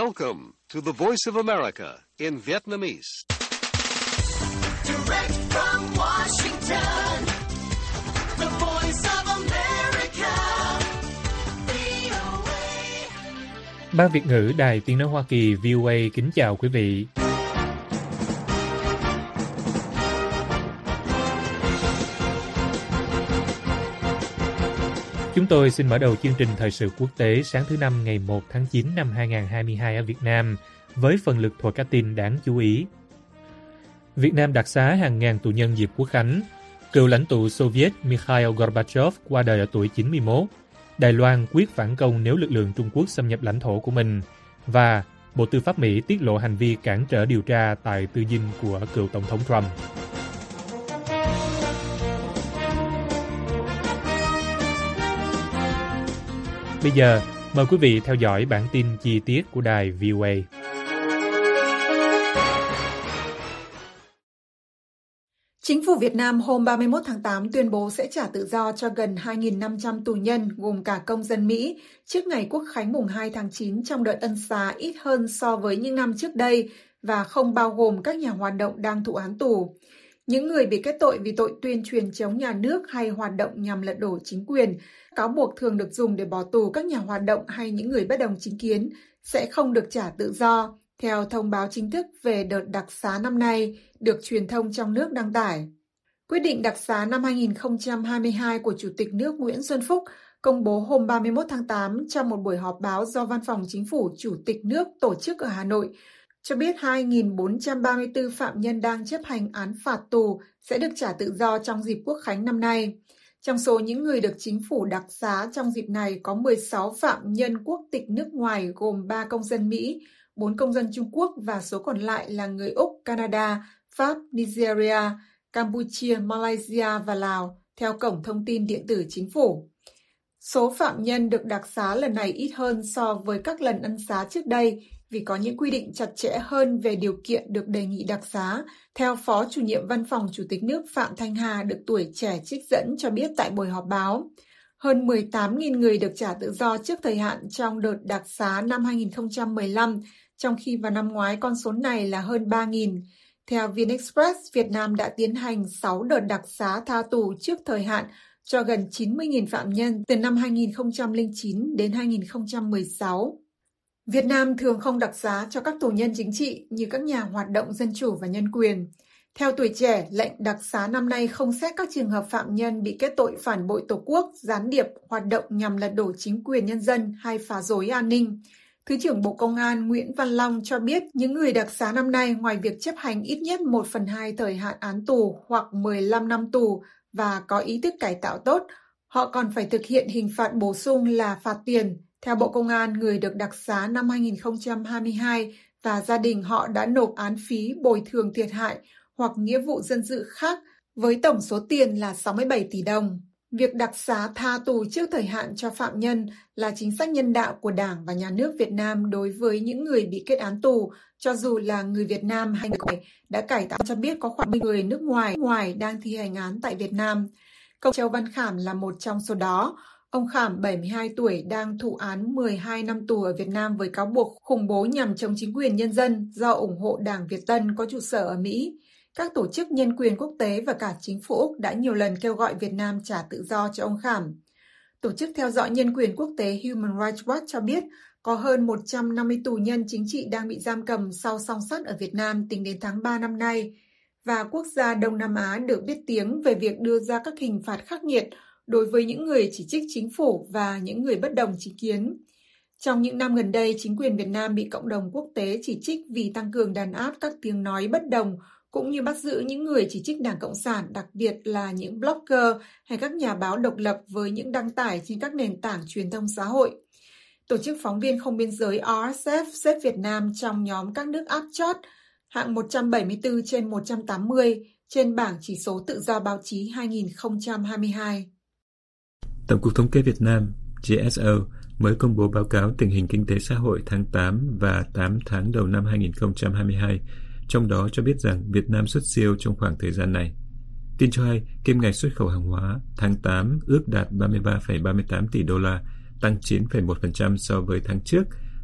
Welcome to the Voice of America in Vietnamese. Direct from Washington, the Voice of America, VOA. Ban Việt ngữ Đài Tiếng nói Hoa Kỳ VOA kính chào quý vị. Chúng tôi xin mở đầu chương trình thời sự quốc tế sáng thứ Năm ngày 1 tháng 9 năm 2022 ở Việt Nam với phần lược thuộc các tin đáng chú ý. Việt Nam đặc xá hàng ngàn tù nhân dịp Quốc khánh. Cựu lãnh tụ Xô Viết Mikhail Gorbachev qua đời ở tuổi 91. Đài Loan quyết phản công nếu lực lượng Trung Quốc xâm nhập lãnh thổ của mình. Và Bộ Tư pháp Mỹ tiết lộ hành vi cản trở điều tra tại tư dinh của cựu Tổng thống Trump. Bây giờ, mời quý vị theo dõi bản tin chi tiết của đài VOA. Chính phủ Việt Nam hôm 31 tháng 8 tuyên bố sẽ trả tự do cho gần 2.500 tù nhân, gồm cả công dân Mỹ, trước ngày Quốc khánh mùng 2 tháng 9 trong đợt ân xá ít hơn so với những năm trước đây và không bao gồm các nhà hoạt động đang thụ án tù. Những người bị kết tội vì tội tuyên truyền chống nhà nước hay hoạt động nhằm lật đổ chính quyền, cáo buộc thường được dùng để bỏ tù các nhà hoạt động hay những người bất đồng chính kiến, sẽ không được trả tự do, theo thông báo chính thức về đợt đặc xá năm nay, được truyền thông trong nước đăng tải. Quyết định đặc xá năm 2022 của Chủ tịch nước Nguyễn Xuân Phúc công bố hôm 31 tháng 8 trong một buổi họp báo do Văn phòng Chính phủ Chủ tịch nước tổ chức ở Hà Nội, cho biết 2.434 phạm nhân đang chấp hành án phạt tù sẽ được trả tự do trong dịp Quốc khánh năm nay. Trong số những người được chính phủ đặc xá trong dịp này có 16 phạm nhân quốc tịch nước ngoài gồm 3 công dân Mỹ, 4 công dân Trung Quốc và số còn lại là người Úc, Canada, Pháp, Nigeria, Campuchia, Malaysia và Lào, theo cổng thông tin điện tử chính phủ. Số phạm nhân được đặc xá lần này ít hơn so với các lần ân xá trước đây vì có những quy định chặt chẽ hơn về điều kiện được đề nghị đặc xá, theo Phó Chủ nhiệm Văn phòng Chủ tịch nước Phạm Thanh Hà được Tuổi Trẻ trích dẫn cho biết tại buổi họp báo. Hơn 18.000 người được trả tự do trước thời hạn trong đợt đặc xá năm 2015, trong khi vào năm ngoái con số này là hơn 3.000. Theo VnExpress, Việt Nam đã tiến hành 6 đợt đặc xá tha tù trước thời hạn cho gần 90.000 phạm nhân từ năm 2009 đến 2016. Việt Nam thường không đặc xá cho các tù nhân chính trị như các nhà hoạt động dân chủ và nhân quyền. Theo Tuổi Trẻ, lệnh đặc xá năm nay không xét các trường hợp phạm nhân bị kết tội phản bội Tổ quốc, gián điệp, hoạt động nhằm lật đổ chính quyền nhân dân hay phá rối an ninh. Thứ trưởng Bộ Công an Nguyễn Văn Long cho biết những người đặc xá năm nay ngoài việc chấp hành ít nhất 1/2 thời hạn án tù hoặc 15 năm tù và có ý thức cải tạo tốt, họ còn phải thực hiện hình phạt bổ sung là phạt tiền. Theo Bộ Công an, người được đặc xá năm 2022 và gia đình họ đã nộp án phí bồi thường thiệt hại hoặc nghĩa vụ dân sự khác với tổng số tiền là 67 tỷ đồng. Việc đặc xá tha tù trước thời hạn cho phạm nhân là chính sách nhân đạo của Đảng và Nhà nước Việt Nam đối với những người bị kết án tù, cho dù là người Việt Nam hay người đã cải tạo. Cho biết có khoảng 10 người nước ngoài đang thi hành án tại Việt Nam. Công Châu Văn Khảm là một trong số đó. Ông Khảm, 72 tuổi, đang thụ án 12 năm tù ở Việt Nam với cáo buộc khủng bố nhằm chống chính quyền nhân dân do ủng hộ Đảng Việt Tân có trụ sở ở Mỹ. Các tổ chức nhân quyền quốc tế và cả chính phủ Úc đã nhiều lần kêu gọi Việt Nam trả tự do cho ông Khảm. Tổ chức theo dõi nhân quyền quốc tế Human Rights Watch cho biết có hơn 150 tù nhân chính trị đang bị giam cầm sau song sắt ở Việt Nam tính đến tháng 3 năm nay. Và quốc gia Đông Nam Á được biết tiếng về việc đưa ra các hình phạt khắc nghiệt đối với những người chỉ trích chính phủ và những người bất đồng chính kiến. Trong những năm gần đây, chính quyền Việt Nam bị cộng đồng quốc tế chỉ trích vì tăng cường đàn áp các tiếng nói bất đồng, cũng như bắt giữ những người chỉ trích Đảng Cộng sản, đặc biệt là những blogger hay các nhà báo độc lập với những đăng tải trên các nền tảng truyền thông xã hội. Tổ chức Phóng viên Không Biên giới RSF xếp Việt Nam trong nhóm các nước áp chót, hạng 174 trên 180 trên bảng chỉ số tự do báo chí 2022. Tổng cục Thống kê Việt Nam GSO mới công bố báo cáo tình hình kinh tế xã hội tháng 8 và 8 tháng đầu năm 2022, trong đó cho biết rằng Việt Nam xuất siêu trong khoảng thời gian này. Tin cho hay, kim ngạch xuất khẩu hàng hóa tháng 8 ước đạt 33,38 tỷ đô la, tăng 9,1% so với tháng trước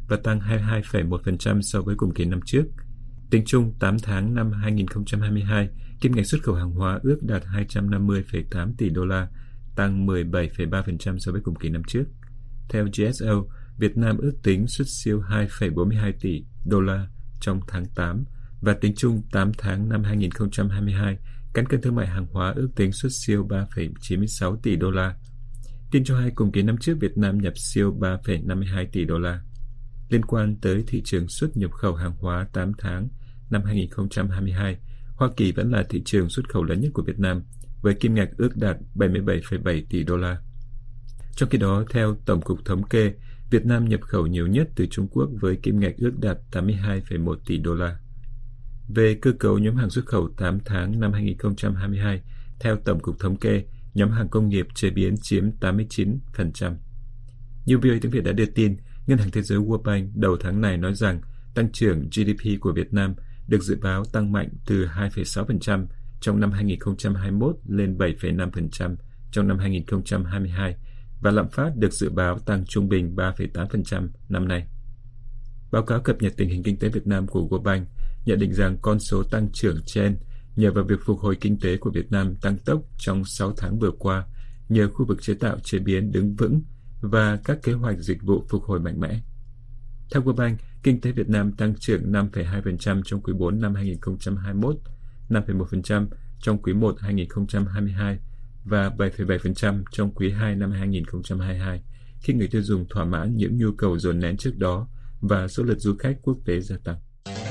và tăng 22,1% so với cùng kỳ năm trước. Tính chung 8 tháng năm 2022, kim ngạch xuất khẩu hàng hóa ước đạt 250,8 tỷ đô la, tăng 17,3% so với cùng kỳ năm trước. Theo GSO, Việt Nam ước tính xuất siêu 2,42 tỷ đô la trong tháng 8 và tính chung 8 tháng năm 2022, cán cân thương mại hàng hóa ước tính xuất siêu 3,96 tỷ đô la. Tin cho hay cùng kỳ năm trước Việt Nam nhập siêu 3,52 tỷ đô la. Liên quan tới thị trường xuất nhập khẩu hàng hóa 8 tháng năm 2022, Hoa Kỳ vẫn là thị trường xuất khẩu lớn nhất của Việt Nam, với kim ngạch ước đạt 77,7 tỷ đô la. Trong khi đó, theo Tổng cục Thống kê, Việt Nam nhập khẩu nhiều nhất từ Trung Quốc với kim ngạch ước đạt 82,1 tỷ đô la. Về cơ cấu nhóm hàng xuất khẩu 8 tháng năm 2022, theo Tổng cục Thống kê, nhóm hàng công nghiệp chế biến chiếm 89%. Như VOA tiếng Việt đã đưa tin, Ngân hàng Thế giới World Bank đầu tháng này nói rằng tăng trưởng GDP của Việt Nam được dự báo tăng mạnh từ 2,6% trong năm 2021 lên 7,5% trong năm 2022 và lạm phát được dự báo tăng trung bình 3,8% năm nay. Báo cáo cập nhật tình hình kinh tế Việt Nam của World Bank nhận định rằng con số tăng trưởng trên nhờ vào việc phục hồi kinh tế của Việt Nam tăng tốc trong 6 tháng vừa qua, nhờ khu vực chế tạo chế biến đứng vững và các kế hoạch dịch vụ phục hồi mạnh mẽ. Theo World Bank, kinh tế Việt Nam tăng trưởng 5,2% trong quý 4 năm 2021, 5,1% trong quý 1 2022 và 7,7% trong quý 2 năm 2022, khi người tiêu dùng thỏa mãn những nhu cầu dồn nén trước đó và số lượt du khách quốc tế gia tăng.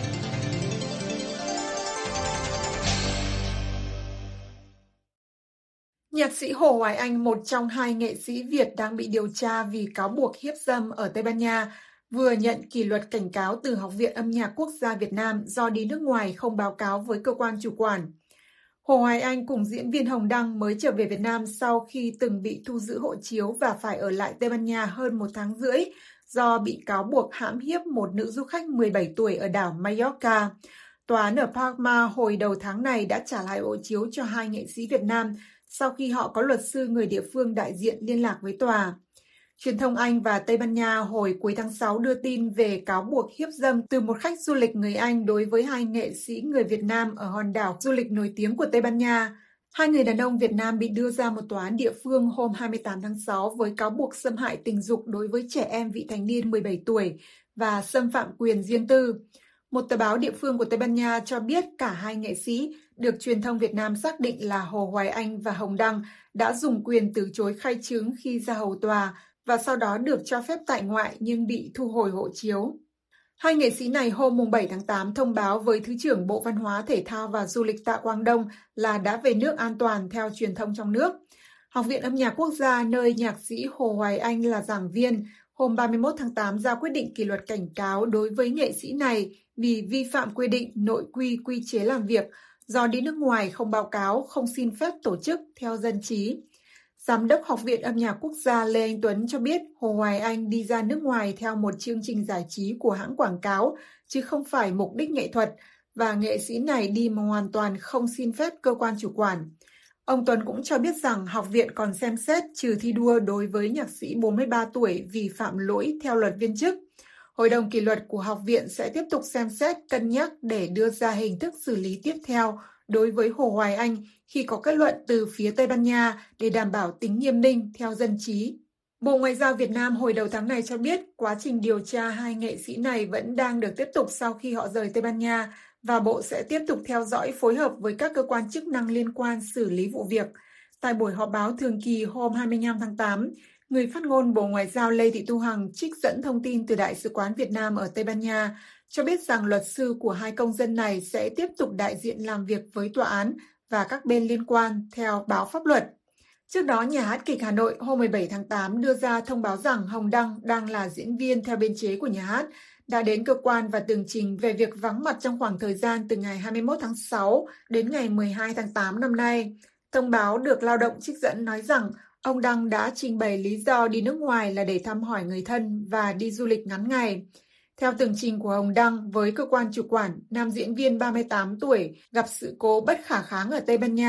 Nhạc sĩ Hồ Hoài Anh, một trong hai nghệ sĩ Việt đang bị điều tra vì cáo buộc hiếp dâm ở Tây Ban Nha, vừa nhận kỷ luật cảnh cáo từ Học viện Âm nhạc Quốc gia Việt Nam do đi nước ngoài không báo cáo với cơ quan chủ quản. Hồ Hoài Anh cùng diễn viên Hồng Đăng mới trở về Việt Nam sau khi từng bị thu giữ hộ chiếu và phải ở lại Tây Ban Nha hơn 1 tháng rưỡi do bị cáo buộc hãm hiếp một nữ du khách 17 tuổi ở đảo Mallorca. Tòa án ở Palma hồi đầu tháng này đã trả lại hộ chiếu cho hai nghệ sĩ Việt Nam sau khi họ có luật sư người địa phương đại diện liên lạc với tòa. Truyền thông Anh và Tây Ban Nha hồi cuối tháng 6 đưa tin về cáo buộc hiếp dâm từ một khách du lịch người Anh đối với hai nghệ sĩ người Việt Nam ở hòn đảo du lịch nổi tiếng của Tây Ban Nha. Hai người đàn ông Việt Nam bị đưa ra một tòa án địa phương hôm 28 tháng 6 với cáo buộc xâm hại tình dục đối với trẻ em vị thành niên 17 tuổi và xâm phạm quyền riêng tư. Một tờ báo địa phương của Tây Ban Nha cho biết cả hai nghệ sĩ được truyền thông Việt Nam xác định là Hồ Hoài Anh và Hồng Đăng đã dùng quyền từ chối khai chứng khi ra hầu tòa và sau đó được cho phép tại ngoại nhưng bị thu hồi hộ chiếu. Hai nghệ sĩ này hôm 7 tháng 8 thông báo với Thứ trưởng Bộ Văn hóa, Thể thao và Du lịch Tạ Quang Đông là đã về nước an toàn theo truyền thông trong nước. Học viện Âm nhạc Quốc gia, nơi nhạc sĩ Hồ Hoài Anh là giảng viên, hôm 31 tháng 8 ra quyết định kỷ luật cảnh cáo đối với nghệ sĩ này vì vi phạm quy định nội quy quy chế làm việc do đi nước ngoài không báo cáo, không xin phép tổ chức theo dân trí. Giám đốc Học viện Âm nhạc Quốc gia Lê Anh Tuấn cho biết Hồ Hoài Anh đi ra nước ngoài theo một chương trình giải trí của hãng quảng cáo, chứ không phải mục đích nghệ thuật, và nghệ sĩ này đi mà hoàn toàn không xin phép cơ quan chủ quản. Ông Tuấn cũng cho biết rằng học viện còn xem xét trừ thi đua đối với nhạc sĩ 43 tuổi vì phạm lỗi theo luật viên chức. Hội đồng kỷ luật của học viện sẽ tiếp tục xem xét, cân nhắc để đưa ra hình thức xử lý tiếp theo đối với Hồ Hoài Anh khi có kết luận từ phía Tây Ban Nha để đảm bảo tính nghiêm minh theo dân trí. Bộ Ngoại giao Việt Nam hồi đầu tháng này cho biết quá trình điều tra hai nghệ sĩ này vẫn đang được tiếp tục sau khi họ rời Tây Ban Nha và Bộ sẽ tiếp tục theo dõi phối hợp với các cơ quan chức năng liên quan xử lý vụ việc. Tại buổi họp báo thường kỳ hôm 25 tháng 8, người phát ngôn Bộ Ngoại giao Lê Thị Thu Hằng trích dẫn thông tin từ Đại sứ quán Việt Nam ở Tây Ban Nha cho biết rằng luật sư của hai công dân này sẽ tiếp tục đại diện làm việc với tòa án và các bên liên quan theo báo pháp luật. Trước đó, Nhà hát kịch Hà Nội hôm 17 tháng 8 đưa ra thông báo rằng Hồng Đăng đang là diễn viên theo biên chế của nhà hát, đã đến cơ quan và tường trình về việc vắng mặt trong khoảng thời gian từ ngày 21 tháng 6 đến ngày 12 tháng 8 năm nay. Thông báo được Lao động trích dẫn nói rằng ông Đăng đã trình bày lý do đi nước ngoài là để thăm hỏi người thân và đi du lịch ngắn ngày. Theo tường trình của Hồng Đăng với cơ quan chủ quản, nam diễn viên 38 tuổi gặp sự cố bất khả kháng ở Tây Ban Nha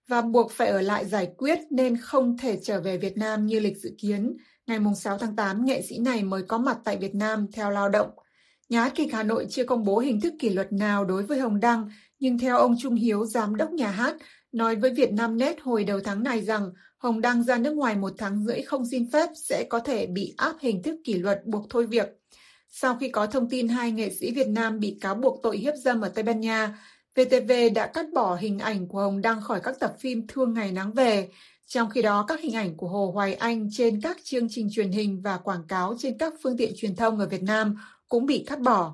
và buộc phải ở lại giải quyết nên không thể trở về Việt Nam như lịch dự kiến. Ngày 6 tháng 8, nghệ sĩ này mới có mặt tại Việt Nam theo lao động. Nhà hát kịch Hà Nội chưa công bố hình thức kỷ luật nào đối với Hồng Đăng, nhưng theo ông Trung Hiếu, giám đốc nhà hát, nói với Vietnamnet hồi đầu tháng này rằng Hồng Đăng ra nước ngoài 1 tháng rưỡi không xin phép sẽ có thể bị áp hình thức kỷ luật buộc thôi việc. Sau khi có thông tin 2 nghệ sĩ Việt Nam bị cáo buộc tội hiếp dâm ở Tây Ban Nha, VTV đã cắt bỏ hình ảnh của Hồng Đăng khỏi các tập phim Thương Ngày Nắng Về. Trong khi đó, các hình ảnh của Hồ Hoài Anh trên các chương trình truyền hình và quảng cáo trên các phương tiện truyền thông ở Việt Nam cũng bị cắt bỏ.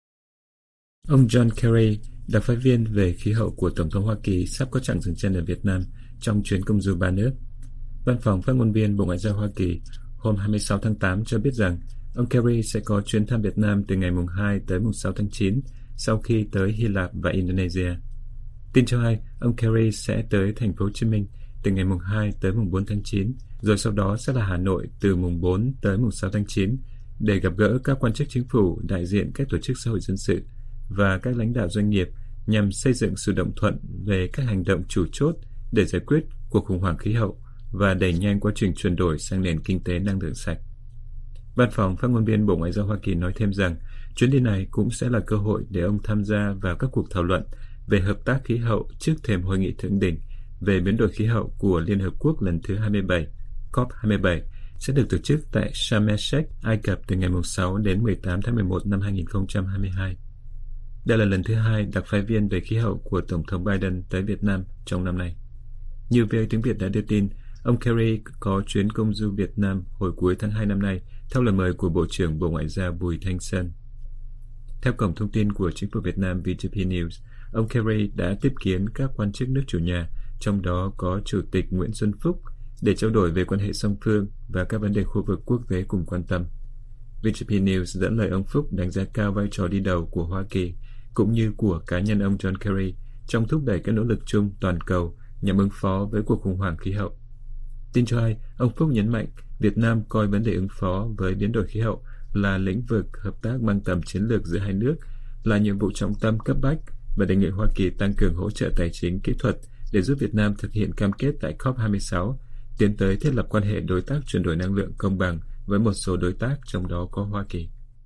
Ông John Kerry, đặc phái viên về khí hậu của Tổng thống Hoa Kỳ, sắp có chặng dừng chân ở Việt Nam trong chuyến công du 3 nước. Văn phòng phát ngôn viên Bộ Ngoại giao Hoa Kỳ hôm 26 tháng 8 cho biết rằng ông Kerry sẽ có chuyến thăm Việt Nam từ ngày 2 tới 6 tháng 9 sau khi tới Hy Lạp và Indonesia. Tin cho hay, ông Kerry sẽ tới thành phố Hồ Chí Minh từ ngày 2 tới 4 tháng 9, rồi sau đó sẽ là Hà Nội từ 4 tới 6 tháng 9 để gặp gỡ các quan chức chính phủ, đại diện các tổ chức xã hội dân sự và các lãnh đạo doanh nghiệp nhằm xây dựng sự đồng thuận về các hành động chủ chốt để giải quyết cuộc khủng hoảng khí hậu và đẩy nhanh quá trình chuyển đổi sang nền kinh tế năng lượng sạch. Văn phòng phát ngôn viên Bộ Ngoại giao Hoa Kỳ nói thêm rằng chuyến đi này cũng sẽ là cơ hội để ông tham gia vào các cuộc thảo luận về hợp tác khí hậu trước thềm hội nghị thượng đỉnh về biến đổi khí hậu của Liên Hợp Quốc lần thứ 27, COP27, sẽ được tổ chức tại Sharm el-Sheikh, Ai Cập từ ngày 6 đến 18 tháng 11 năm 2022. Đây là lần thứ 2 đặc phái viên về khí hậu của Tổng thống Biden tới Việt Nam trong năm nay. Như VOA tiếng Việt đã đưa tin, ông Kerry có chuyến công du Việt Nam hồi cuối tháng 2 năm nay theo lời mời của Bộ trưởng Bộ Ngoại giao Bùi Thanh Sơn. Theo cổng thông tin của chính phủ Việt Nam VTV News, ông Kerry đã tiếp kiến các quan chức nước chủ nhà, trong đó có Chủ tịch Nguyễn Xuân Phúc, để trao đổi về quan hệ song phương và các vấn đề khu vực quốc tế cùng quan tâm. VTV News dẫn lời ông Phúc đánh giá cao vai trò đi đầu của Hoa Kỳ, cũng như của cá nhân ông John Kerry trong thúc đẩy các nỗ lực chung toàn cầu nhằm ứng phó với cuộc khủng hoảng khí hậu. Tin cho hay, ông Phúc nhấn mạnh Việt Nam coi vấn đề ứng phó với biến đổi khí hậu là lĩnh vực hợp tác mang tầm chiến lược giữa hai nước, là nhiệm vụ trọng tâm cấp bách và đề nghị Hoa Kỳ tăng cường hỗ trợ tài chính kỹ thuật để giúp Việt Nam thực hiện cam kết tại COP26, tiến tới thiết lập quan hệ đối tác chuyển đổi năng lượng công bằng với một số đối tác, trong đó có Hoa Kỳ.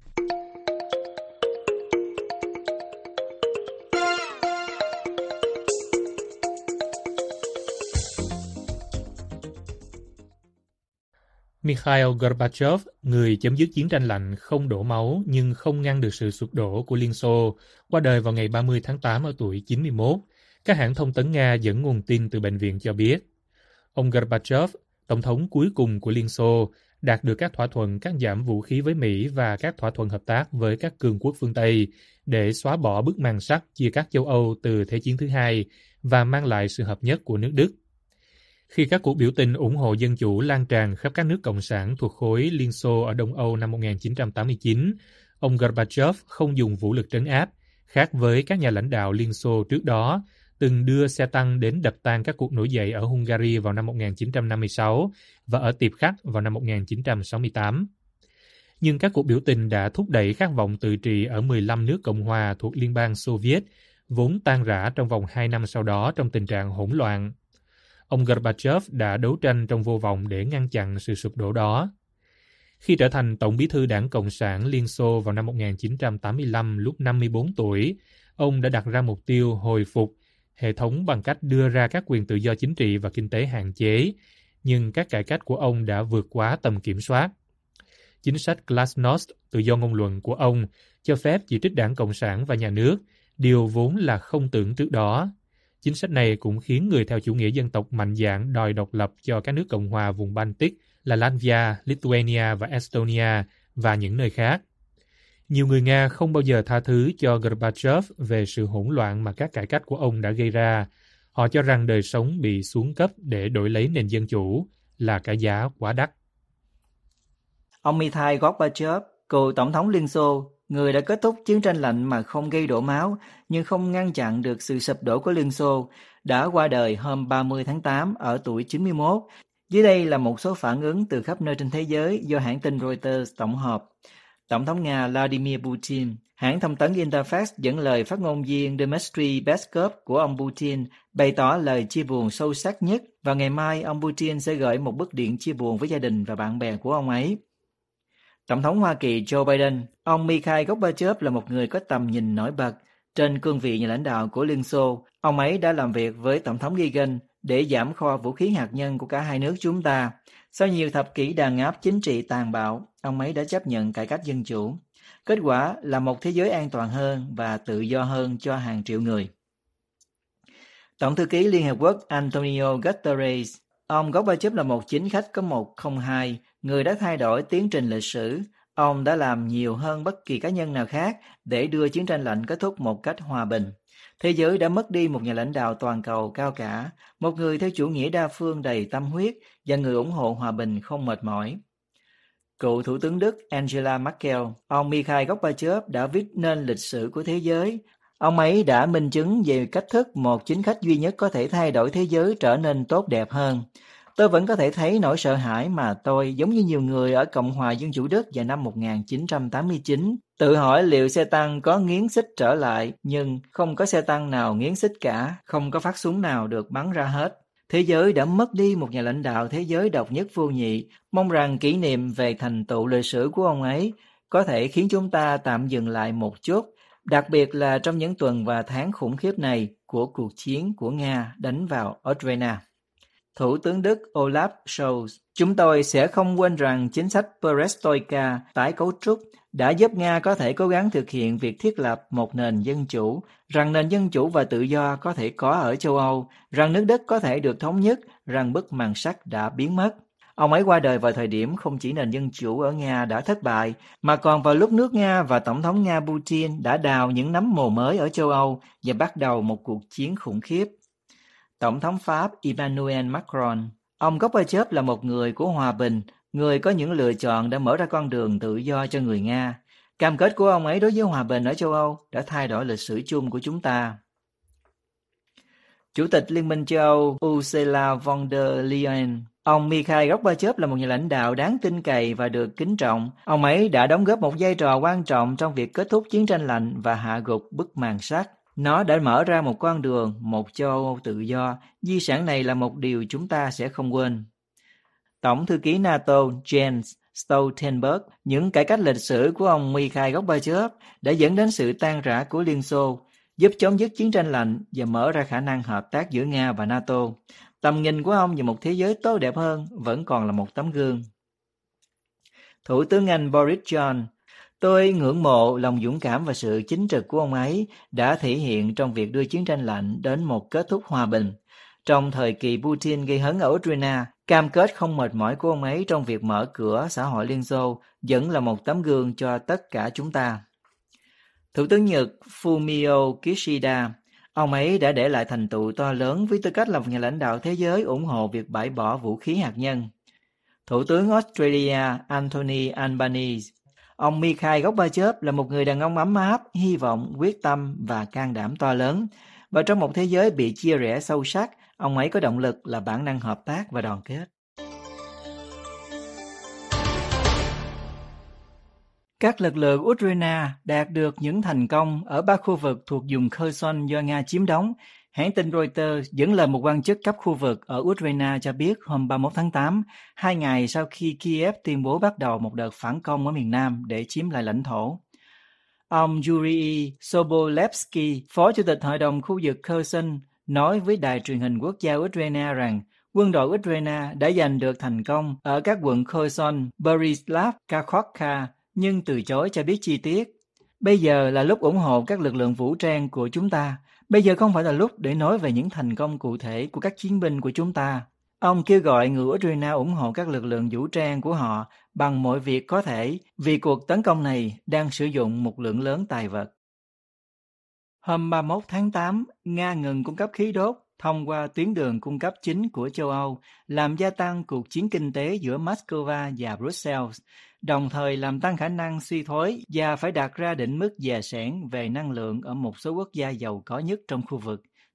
Mikhail Gorbachev, người chấm dứt chiến tranh lạnh không đổ máu nhưng không ngăn được sự sụp đổ của Liên Xô, qua đời vào ngày 30 tháng 8 ở tuổi 91, các hãng thông tấn Nga dẫn nguồn tin từ bệnh viện cho biết. Ông Gorbachev, tổng thống cuối cùng của Liên Xô, đạt được các thỏa thuận cắt giảm vũ khí với Mỹ và các thỏa thuận hợp tác với các cường quốc phương Tây để xóa bỏ bức màn sắt chia cắt châu Âu từ Thế chiến thứ hai và mang lại sự hợp nhất của nước Đức. Khi các cuộc biểu tình ủng hộ dân chủ lan tràn khắp các nước cộng sản thuộc khối Liên Xô ở Đông Âu năm 1989, ông Gorbachev không dùng vũ lực trấn áp, khác với các nhà lãnh đạo Liên Xô trước đó, từng đưa xe tăng đến đập tan các cuộc nổi dậy ở Hungary vào năm 1956 và ở Tiệp Khắc vào năm 1968. Nhưng các cuộc biểu tình đã thúc đẩy khát vọng tự trị ở 15 nước Cộng hòa thuộc Liên bang Xô Viết, vốn tan rã trong vòng 2 năm sau đó trong tình trạng hỗn loạn. Ông Gorbachev đã đấu tranh trong vô vọng để ngăn chặn sự sụp đổ đó. Khi trở thành Tổng bí thư Đảng Cộng sản Liên Xô vào năm 1985 lúc 54 tuổi, ông đã đặt ra mục tiêu hồi phục hệ thống bằng cách đưa ra các quyền tự do chính trị và kinh tế hạn chế, nhưng các cải cách của ông đã vượt quá tầm kiểm soát. Chính sách Glasnost, tự do ngôn luận của ông, cho phép chỉ trích Đảng Cộng sản và nhà nước, điều vốn là không tưởng trước đó. Chính sách này cũng khiến người theo chủ nghĩa dân tộc mạnh dạn đòi độc lập cho các nước Cộng hòa vùng Baltic là Latvia, Lithuania và Estonia và những nơi khác. Nhiều người Nga không bao giờ tha thứ cho Gorbachev về sự hỗn loạn mà các cải cách của ông đã gây ra. Họ cho rằng đời sống bị xuống cấp để đổi lấy nền dân chủ là cái giá quá đắt. Ông Mikhail Gorbachev, cựu Tổng thống Liên Xô, người đã kết thúc chiến tranh lạnh mà không gây đổ máu nhưng không ngăn chặn được sự sụp đổ của Liên Xô, đã qua đời hôm 30 tháng 8 ở tuổi 91. Dưới đây là một số phản ứng từ khắp nơi trên thế giới do hãng tin Reuters tổng hợp. Tổng thống Nga Vladimir Putin. Hãng thông tấn Interfax dẫn lời phát ngôn viên Dmitry Peskov của ông Putin bày tỏ lời chia buồn sâu sắc nhất và ngày mai ông Putin sẽ gửi một bức điện chia buồn với gia đình và bạn bè của ông ấy. Tổng thống Hoa Kỳ Joe Biden. Ông Mikhail Gorbachev là một người có tầm nhìn nổi bật. Trên cương vị nhà lãnh đạo của Liên Xô, ông ấy đã làm việc với Tổng thống Reagan để giảm kho vũ khí hạt nhân của cả hai nước chúng ta. Sau nhiều thập kỷ đàn áp chính trị tàn bạo, ông ấy đã chấp nhận cải cách dân chủ. Kết quả là một thế giới an toàn hơn và tự do hơn cho hàng triệu người. Tổng thư ký Liên Hợp Quốc Antonio Guterres. Ông Gorbachev là một chính khách có 102, người đã thay đổi tiến trình lịch sử. Ông đã làm nhiều hơn bất kỳ cá nhân nào khác để đưa chiến tranh lạnh kết thúc một cách hòa bình. Thế giới đã mất đi một nhà lãnh đạo toàn cầu cao cả, một người theo chủ nghĩa đa phương đầy tâm huyết và người ủng hộ hòa bình không mệt mỏi. Cựu Thủ tướng Đức Angela Merkel. Ông Mikhail Gorbachev đã viết nên lịch sử của thế giới. Ông ấy đã minh chứng về cách thức một chính khách duy nhất có thể thay đổi thế giới trở nên tốt đẹp hơn. Tôi vẫn có thể thấy nỗi sợ hãi mà tôi, giống như nhiều người ở Cộng hòa Dân chủ Đức vào năm 1989, tự hỏi liệu xe tăng có nghiến xích trở lại, nhưng không có xe tăng nào nghiến xích cả, không có phát súng nào được bắn ra hết. Thế giới đã mất đi một nhà lãnh đạo thế giới độc nhất vô nhị, mong rằng kỷ niệm về thành tựu lịch sử của ông ấy có thể khiến chúng ta tạm dừng lại một chút, đặc biệt là trong những tuần và tháng khủng khiếp này của cuộc chiến của Nga đánh vào Ukraine. Thủ tướng Đức Olaf Scholz. Chúng tôi sẽ không quên rằng chính sách Perestroika tái cấu trúc đã giúp Nga có thể cố gắng thực hiện việc thiết lập một nền dân chủ, rằng nền dân chủ và tự do có thể có ở châu Âu, rằng nước Đức có thể được thống nhất, rằng bức màn sắt đã biến mất. Ông ấy qua đời vào thời điểm không chỉ nền dân chủ ở Nga đã thất bại, mà còn vào lúc nước Nga và Tổng thống Nga Putin đã đào những nấm mồ mới ở châu Âu và bắt đầu một cuộc chiến khủng khiếp. Tổng thống Pháp Emmanuel Macron. Ông Gorbachev là một người của hòa bình, người có những lựa chọn đã mở ra con đường tự do cho người Nga. Cam kết của ông ấy đối với hòa bình ở châu Âu đã thay đổi lịch sử chung của chúng ta. Chủ tịch Liên minh châu Âu Ursula von der Leyen. Ông Mikhail Gorbachev là một nhà lãnh đạo đáng tin cậy và được kính trọng. Ông ấy đã đóng góp một vai trò quan trọng trong việc kết thúc chiến tranh lạnh và hạ gục bức màn sắt. Nó đã mở ra một con đường, một châu Âu tự do. Di sản này là một điều chúng ta sẽ không quên. Tổng thư ký NATO Jens Stoltenberg. Những cải cách lịch sử của ông Mikhail Gorbachev đã dẫn đến sự tan rã của Liên Xô, giúp chấm dứt chiến tranh lạnh và mở ra khả năng hợp tác giữa Nga và NATO. Tầm nhìn của ông về một thế giới tốt đẹp hơn vẫn còn là một tấm gương. Thủ tướng Anh Boris Johnson. Tôi ngưỡng mộ lòng dũng cảm và sự chính trực của ông ấy đã thể hiện trong việc đưa chiến tranh lạnh đến một kết thúc hòa bình. Trong thời kỳ Putin gây hấn ở Ukraine, cam kết không mệt mỏi của ông ấy trong việc mở cửa xã hội Liên Xô vẫn là một tấm gương cho tất cả chúng ta. Thủ tướng Nhật Fumio Kishida. Ông ấy đã để lại thành tựu to lớn với tư cách là một nhà lãnh đạo thế giới ủng hộ việc bãi bỏ vũ khí hạt nhân. Thủ tướng Australia Anthony Albanese. Ông Mikhail Gorbachev là một người đàn ông ấm áp, hy vọng, quyết tâm và can đảm to lớn. Và trong một thế giới bị chia rẽ sâu sắc, ông ấy có động lực là bản năng hợp tác và đoàn kết. Các lực lượng Ukraine đạt được những thành công ở 3 khu vực thuộc vùng Kherson do Nga chiếm đóng. Hãng tin Reuters dẫn lời một quan chức cấp khu vực ở Ukraine cho biết hôm 31 tháng 8, 2 ngày sau khi Kiev tuyên bố bắt đầu một đợt phản công ở miền Nam để chiếm lại lãnh thổ. Ông Yuri Sobolevsky, Phó Chủ tịch Hội đồng khu vực Kherson, nói với Đài truyền hình quốc gia Ukraine rằng quân đội Ukraine đã giành được thành công ở các quận Kherson, Berislav, Kakhovka, nhưng từ chối cho biết chi tiết. Bây giờ là lúc ủng hộ các lực lượng vũ trang của chúng ta. Bây giờ không phải là lúc để nói về những thành công cụ thể của các chiến binh của chúng ta. Ông kêu gọi người Ukraine ủng hộ các lực lượng vũ trang của họ bằng mọi việc có thể vì cuộc tấn công này đang sử dụng một lượng lớn tài vật. Hôm 31 tháng 8, Nga ngừng cung cấp khí đốt thông qua tuyến đường cung cấp chính của châu Âu, làm gia tăng cuộc chiến kinh tế giữa Moscow và Brussels, đồng thời làm tăng khả năng suy thoái và phải đặt ra định mức dè sẻn về năng lượng ở một số quốc gia giàu có nhất trong khu vực,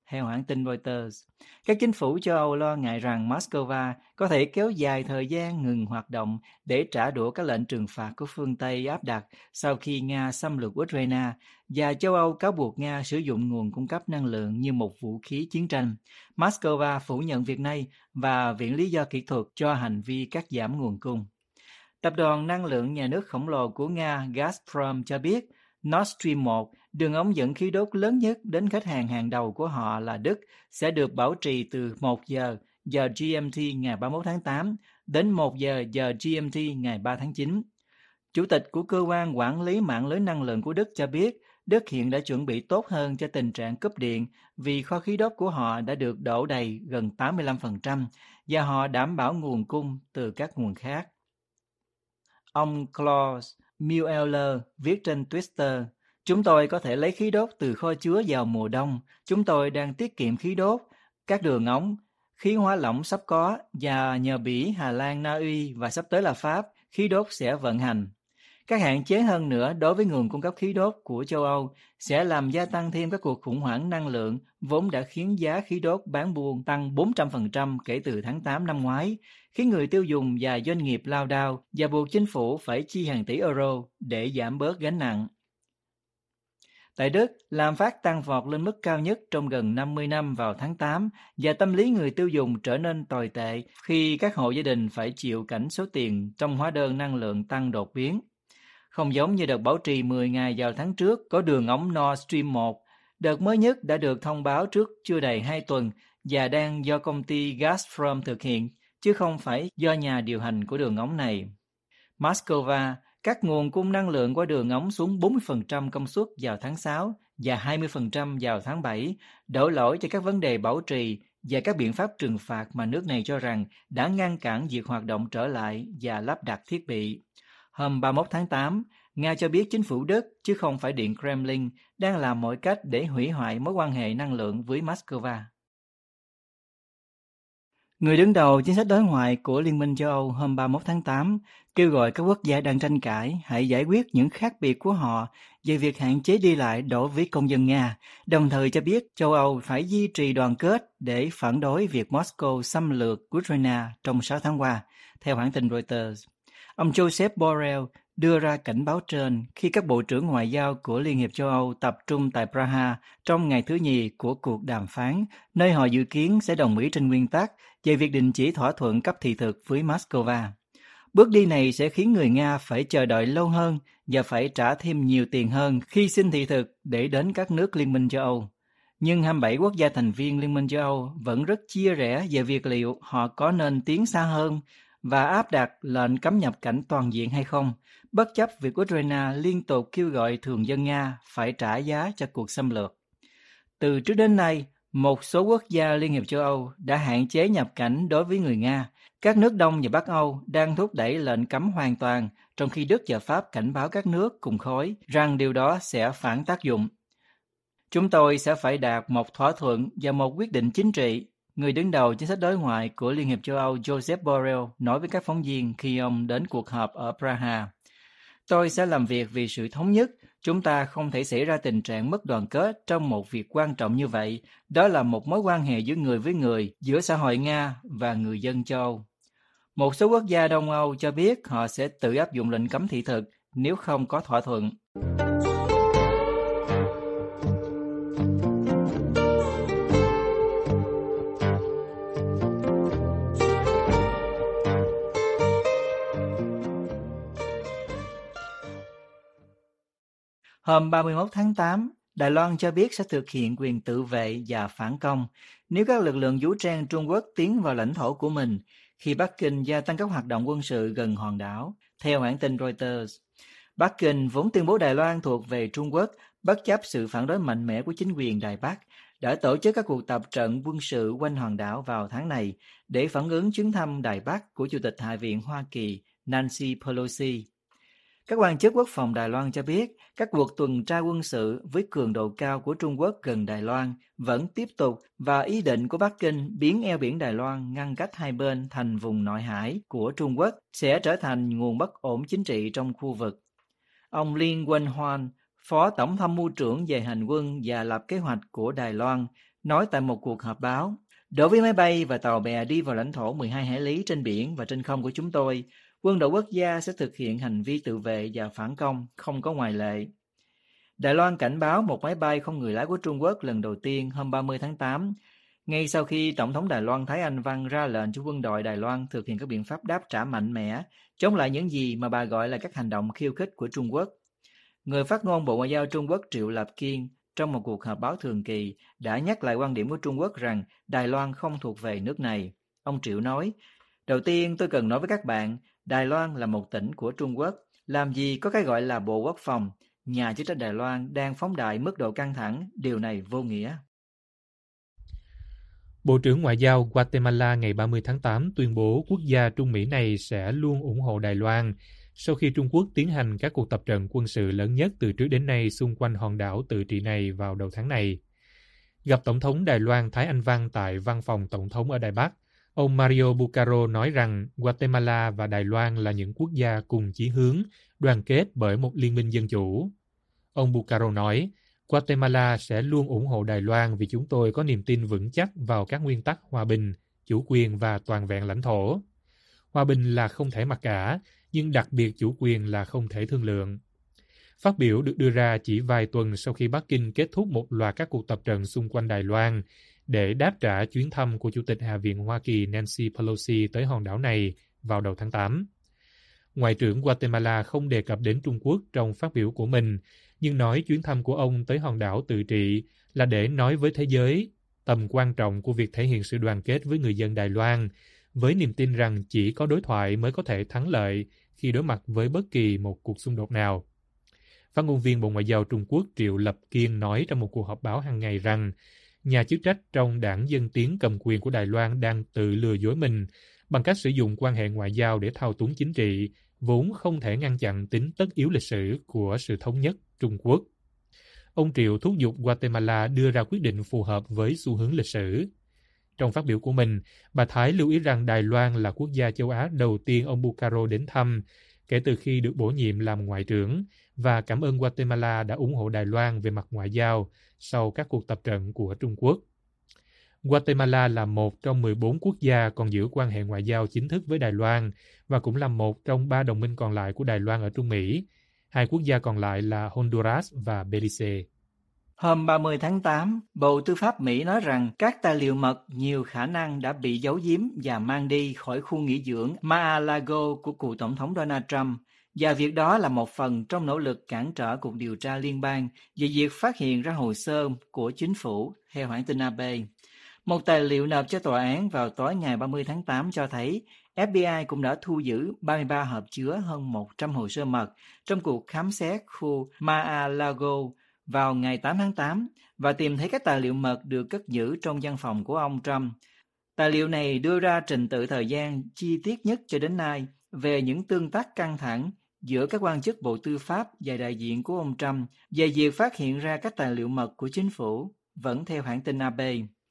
theo hãng tin Reuters. Các chính phủ châu Âu lo ngại rằng Moscow có thể kéo dài thời gian ngừng hoạt động để trả đũa các lệnh trừng phạt của phương Tây áp đặt sau khi Nga xâm lược Ukraine, và châu Âu cáo buộc Nga sử dụng nguồn cung cấp năng lượng như một vũ khí chiến tranh. Moscow phủ nhận việc này và viện lý do kỹ thuật cho hành vi cắt giảm nguồn cung. Tập đoàn năng lượng nhà nước khổng lồ của Nga Gazprom cho biết Nord Stream 1, đường ống dẫn khí đốt lớn nhất đến khách hàng hàng đầu của họ là Đức, sẽ được bảo trì từ 1 giờ GMT ngày 31 tháng 8 đến 1 giờ GMT ngày 3 tháng 9. Chủ tịch của cơ quan quản lý mạng lưới năng lượng của Đức cho biết Đức hiện đã chuẩn bị tốt hơn cho tình trạng cúp điện vì kho khí đốt của họ đã được đổ đầy gần 85% và họ đảm bảo nguồn cung từ các nguồn khác. Ông Klaus Müller viết trên Twitter, chúng tôi có thể lấy khí đốt từ kho chứa vào mùa đông, chúng tôi đang tiết kiệm khí đốt, các đường ống, khí hóa lỏng sắp có và nhờ Bỉ, Hà Lan, Na Uy và sắp tới là Pháp, khí đốt sẽ vận hành. Các hạn chế hơn nữa đối với nguồn cung cấp khí đốt của châu Âu sẽ làm gia tăng thêm các cuộc khủng hoảng năng lượng vốn đã khiến giá khí đốt bán buôn tăng 400% kể từ tháng 8 năm ngoái, khiến người tiêu dùng và doanh nghiệp lao đao và buộc chính phủ phải chi hàng tỷ euro để giảm bớt gánh nặng. Tại Đức, lạm phát tăng vọt lên mức cao nhất trong gần 50 năm vào tháng 8 và tâm lý người tiêu dùng trở nên tồi tệ khi các hộ gia đình phải chịu cảnh số tiền trong hóa đơn năng lượng tăng đột biến. Không giống như đợt bảo trì 10 ngày vào tháng trước có đường ống Nord Stream 1, đợt mới nhất đã được thông báo trước chưa đầy 2 tuần và đang do công ty Gazprom thực hiện, chứ không phải do nhà điều hành của đường ống này. Moscow cắt nguồn cung năng lượng qua đường ống xuống 40% công suất vào tháng 6 và 20% vào tháng 7, đổ lỗi cho các vấn đề bảo trì và các biện pháp trừng phạt mà nước này cho rằng đã ngăn cản việc hoạt động trở lại và lắp đặt thiết bị. Hôm 31 tháng 8, Nga cho biết chính phủ Đức, chứ không phải Điện Kremlin, đang làm mọi cách để hủy hoại mối quan hệ năng lượng với Moscow. Người đứng đầu chính sách đối ngoại của Liên minh châu Âu hôm 31 tháng 8 kêu gọi các quốc gia đang tranh cãi hãy giải quyết những khác biệt của họ về việc hạn chế đi lại đối với công dân Nga, đồng thời cho biết châu Âu phải duy trì đoàn kết để phản đối việc Moscow xâm lược Ukraine trong 6 tháng qua, theo hãng tin Reuters. Ông Josep Borrell đưa ra cảnh báo trên khi các bộ trưởng ngoại giao của Liên hiệp châu Âu tập trung tại Praha trong ngày thứ nhì của cuộc đàm phán, nơi họ dự kiến sẽ đồng ý trên nguyên tắc về việc đình chỉ thỏa thuận cấp thị thực với Moscow. Bước đi này sẽ khiến người Nga phải chờ đợi lâu hơn và phải trả thêm nhiều tiền hơn khi xin thị thực để đến các nước Liên minh châu Âu. Nhưng 27 quốc gia thành viên Liên minh châu Âu vẫn rất chia rẽ về việc liệu họ có nên tiến xa hơn và áp đặt lệnh cấm nhập cảnh toàn diện hay không, bất chấp việc Ukraine liên tục kêu gọi thường dân Nga phải trả giá cho cuộc xâm lược. Từ trước đến nay, một số quốc gia Liên hiệp châu Âu đã hạn chế nhập cảnh đối với người Nga. Các nước Đông và Bắc Âu đang thúc đẩy lệnh cấm hoàn toàn, trong khi Đức và Pháp cảnh báo các nước cùng khối rằng điều đó sẽ phản tác dụng. Chúng tôi sẽ phải đạt một thỏa thuận và một quyết định chính trị, người đứng đầu chính sách đối ngoại của Liên hiệp châu Âu Josep Borrell nói với các phóng viên khi ông đến cuộc họp ở Praha. Tôi sẽ làm việc vì sự thống nhất. Chúng ta không thể xảy ra tình trạng mất đoàn kết trong một việc quan trọng như vậy. Đó là một mối quan hệ giữa người với người, giữa xã hội Nga và người dân châu Âu. Một số quốc gia Đông Âu cho biết họ sẽ tự áp dụng lệnh cấm thị thực nếu không có thỏa thuận. Hôm 31 tháng 8, Đài Loan cho biết sẽ thực hiện quyền tự vệ và phản công nếu các lực lượng vũ trang Trung Quốc tiến vào lãnh thổ của mình khi Bắc Kinh gia tăng các hoạt động quân sự gần hòn đảo, theo hãng tin Reuters. Bắc Kinh vốn tuyên bố Đài Loan thuộc về Trung Quốc, bất chấp sự phản đối mạnh mẽ của chính quyền Đài Bắc, đã tổ chức các cuộc tập trận quân sự quanh hòn đảo vào tháng này để phản ứng chuyến thăm Đài Bắc của Chủ tịch Hạ viện Hoa Kỳ Nancy Pelosi. Các quan chức quốc phòng Đài Loan cho biết các cuộc tuần tra quân sự với cường độ cao của Trung Quốc gần Đài Loan vẫn tiếp tục và ý định của Bắc Kinh biến eo biển Đài Loan ngăn cách hai bên thành vùng nội hải của Trung Quốc sẽ trở thành nguồn bất ổn chính trị trong khu vực. Ông Liên Quân Hoan, Phó Tổng tham mưu trưởng về hành quân và lập kế hoạch của Đài Loan, nói tại một cuộc họp báo, đối với máy bay và tàu bè đi vào lãnh thổ 12 hải lý trên biển và trên không của chúng tôi, quân đội quốc gia sẽ thực hiện hành vi tự vệ và phản công, không có ngoại lệ. Đài Loan cảnh báo một máy bay không người lái của Trung Quốc lần đầu tiên hôm 30 tháng 8, ngay sau khi Tổng thống Đài Loan Thái Anh Văn ra lệnh cho quân đội Đài Loan thực hiện các biện pháp đáp trả mạnh mẽ, chống lại những gì mà bà gọi là các hành động khiêu khích của Trung Quốc. Người phát ngôn Bộ Ngoại giao Trung Quốc Triệu Lập Kiên trong một cuộc họp báo thường kỳ đã nhắc lại quan điểm của Trung Quốc rằng Đài Loan không thuộc về nước này. Ông Triệu nói, đầu tiên tôi cần nói với các bạn, Đài Loan là một tỉnh của Trung Quốc, làm gì có cái gọi là Bộ Quốc phòng, nhà chức trách Đài Loan đang phóng đại mức độ căng thẳng, điều này vô nghĩa. Bộ trưởng Ngoại giao Guatemala ngày 30 tháng 8 tuyên bố quốc gia Trung Mỹ này sẽ luôn ủng hộ Đài Loan sau khi Trung Quốc tiến hành các cuộc tập trận quân sự lớn nhất từ trước đến nay xung quanh hòn đảo tự trị này vào đầu tháng này. Gặp Tổng thống Đài Loan Thái Anh Văn tại văn phòng Tổng thống ở Đài Bắc, ông Mario Bucaro nói rằng Guatemala và Đài Loan là những quốc gia cùng chí hướng, đoàn kết bởi một liên minh dân chủ. Ông Bucaro nói, Guatemala sẽ luôn ủng hộ Đài Loan vì chúng tôi có niềm tin vững chắc vào các nguyên tắc hòa bình, chủ quyền và toàn vẹn lãnh thổ. Hòa bình là không thể mặc cả, nhưng đặc biệt chủ quyền là không thể thương lượng. Phát biểu được đưa ra chỉ vài tuần sau khi Bắc Kinh kết thúc một loạt các cuộc tập trận xung quanh Đài Loan để đáp trả chuyến thăm của Chủ tịch Hạ viện Hoa Kỳ Nancy Pelosi tới hòn đảo này vào đầu tháng 8. Ngoại trưởng Guatemala không đề cập đến Trung Quốc trong phát biểu của mình, nhưng nói chuyến thăm của ông tới hòn đảo tự trị là để nói với thế giới tầm quan trọng của việc thể hiện sự đoàn kết với người dân Đài Loan, với niềm tin rằng chỉ có đối thoại mới có thể thắng lợi khi đối mặt với bất kỳ một cuộc xung đột nào. Phát ngôn viên Bộ Ngoại giao Trung Quốc Triệu Lập Kiên nói trong một cuộc họp báo hàng ngày rằng nhà chức trách trong đảng Dân Tiến cầm quyền của Đài Loan đang tự lừa dối mình bằng cách sử dụng quan hệ ngoại giao để thao túng chính trị, vốn không thể ngăn chặn tính tất yếu lịch sử của sự thống nhất Trung Quốc. Ông Triệu thúc giục Guatemala đưa ra quyết định phù hợp với xu hướng lịch sử. Trong phát biểu của mình, bà Thái lưu ý rằng Đài Loan là quốc gia châu Á đầu tiên ông Bucaro đến thăm kể từ khi được bổ nhiệm làm ngoại trưởng và cảm ơn Guatemala đã ủng hộ Đài Loan về mặt ngoại giao sau các cuộc tập trận của Trung Quốc. Guatemala là một trong 14 quốc gia còn giữ quan hệ ngoại giao chính thức với Đài Loan và cũng là một trong 3 đồng minh còn lại của Đài Loan ở Trung Mỹ. Hai quốc gia còn lại là Honduras và Belize. Hôm 30 tháng 8, Bộ Tư pháp Mỹ nói rằng các tài liệu mật nhiều khả năng đã bị giấu giếm và mang đi khỏi khu nghỉ dưỡng Mar-a-Lago của cựu Tổng thống Donald Trump, và việc đó là một phần trong nỗ lực cản trở cuộc điều tra liên bang về việc phát hiện ra hồ sơ của chính phủ, theo hãng tin AP. Một tài liệu nộp cho tòa án vào tối ngày 30 tháng 8 cho thấy FBI cũng đã thu giữ 33 hộp chứa hơn 100 hồ sơ mật trong cuộc khám xét khu Mar-a-Lago vào ngày 8 tháng 8 và tìm thấy các tài liệu mật được cất giữ trong văn phòng của ông Trump. Tài liệu này đưa ra trình tự thời gian chi tiết nhất cho đến nay về những tương tác căng thẳng giữa các quan chức Bộ Tư pháp và đại diện của ông Trump về việc phát hiện ra các tài liệu mật của chính phủ, vẫn theo hãng tin AP.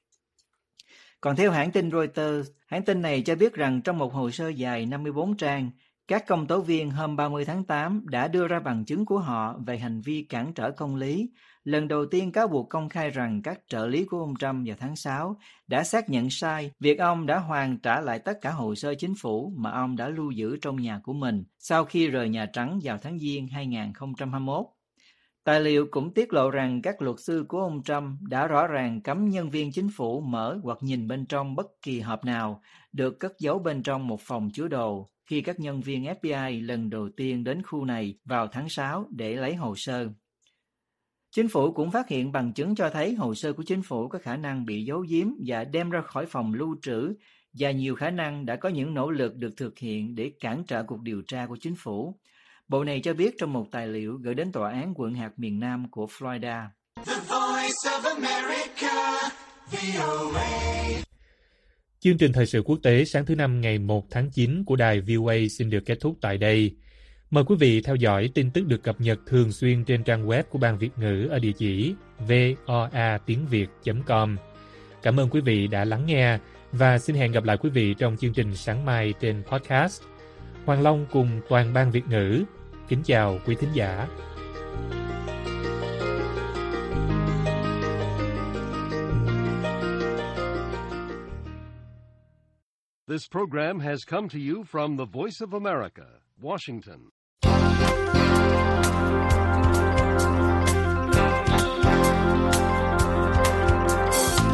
Còn theo hãng tin Reuters, hãng tin này cho biết rằng trong một hồ sơ dài 54 trang, các công tố viên hôm 30 tháng 8 đã đưa ra bằng chứng của họ về hành vi cản trở công lý, lần đầu tiên cáo buộc công khai rằng các trợ lý của ông Trump vào tháng 6 đã xác nhận sai việc ông đã hoàn trả lại tất cả hồ sơ chính phủ mà ông đã lưu giữ trong nhà của mình sau khi rời Nhà Trắng vào tháng Giêng 2021. Tài liệu cũng tiết lộ rằng các luật sư của ông Trump đã rõ ràng cấm nhân viên chính phủ mở hoặc nhìn bên trong bất kỳ hộp nào được cất giấu bên trong một phòng chứa đồ khi các nhân viên FBI lần đầu tiên đến khu này vào tháng 6 để lấy hồ sơ. Chính phủ cũng phát hiện bằng chứng cho thấy hồ sơ của chính phủ có khả năng bị giấu giếm và đem ra khỏi phòng lưu trữ, và nhiều khả năng đã có những nỗ lực được thực hiện để cản trở cuộc điều tra của chính phủ. Bộ này cho biết trong một tài liệu gửi đến tòa án quận hạt miền Nam của Florida. The Voice of America, VOA. Chương trình thời sự quốc tế sáng thứ Năm ngày 1 tháng 9 của đài VOA xin được kết thúc tại đây. Mời quý vị theo dõi tin tức được cập nhật thường xuyên trên trang web của Ban Việt ngữ ở địa chỉ voatiengviet.com. Cảm ơn quý vị đã lắng nghe và xin hẹn gặp lại quý vị trong chương trình sáng mai trên podcast. Hoàng Long cùng toàn Ban Việt ngữ kính chào quý thính giả. This program has come to you from the Voice of America, Washington.